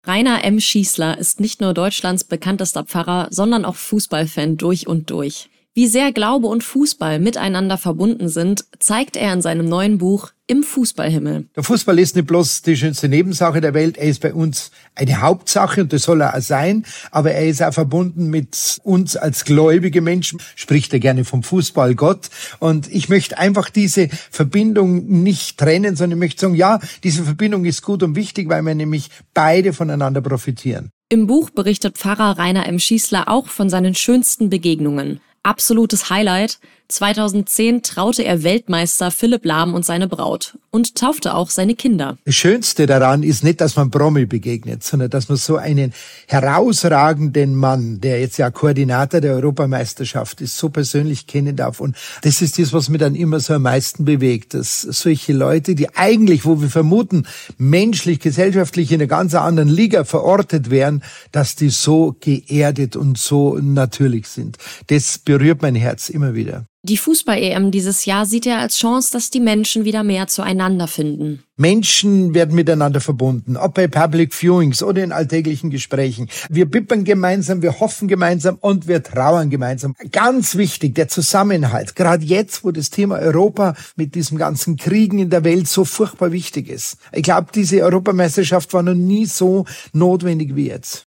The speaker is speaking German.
Rainer M. Schießler ist nicht nur Deutschlands bekanntester Pfarrer, sondern auch Fußballfan durch und durch. Wie sehr Glaube und Fußball miteinander verbunden sind, zeigt er in seinem neuen Buch Im Fußballhimmel. Der Fußball ist nicht bloß die schönste Nebensache der Welt, er ist bei uns eine Hauptsache und das soll er auch sein, aber er ist auch verbunden mit uns als gläubige Menschen, spricht er gerne vom Fußballgott, und ich möchte einfach diese Verbindung nicht trennen, sondern ich möchte sagen, ja, diese Verbindung ist gut und wichtig, weil wir nämlich beide voneinander profitieren. Im Buch berichtet Pfarrer Rainer M. Schießler auch von seinen schönsten Begegnungen. Absolutes Highlight: 2010 traute er Weltmeister Philipp Lahm und seine Braut und taufte auch seine Kinder. Das Schönste daran ist nicht, dass man Promi begegnet, sondern dass man so einen herausragenden Mann, der jetzt ja Koordinator der Europameisterschaft ist, so persönlich kennen darf. Und das ist das, was mich dann immer so am meisten bewegt, dass solche Leute, die eigentlich, wo wir vermuten, menschlich, gesellschaftlich in einer ganz anderen Liga verortet wären, dass die so geerdet und so natürlich sind. Das berührt mein Herz immer wieder. Die Fußball-EM dieses Jahr sieht er als Chance, dass die Menschen wieder mehr zueinander finden. Menschen werden miteinander verbunden, ob bei Public Viewings oder in alltäglichen Gesprächen. Wir bibbern gemeinsam, wir hoffen gemeinsam und wir trauern gemeinsam. Ganz wichtig, der Zusammenhalt. Gerade jetzt, wo das Thema Europa mit diesem ganzen Kriegen in der Welt so furchtbar wichtig ist. Ich glaube, diese Europameisterschaft war noch nie so notwendig wie jetzt.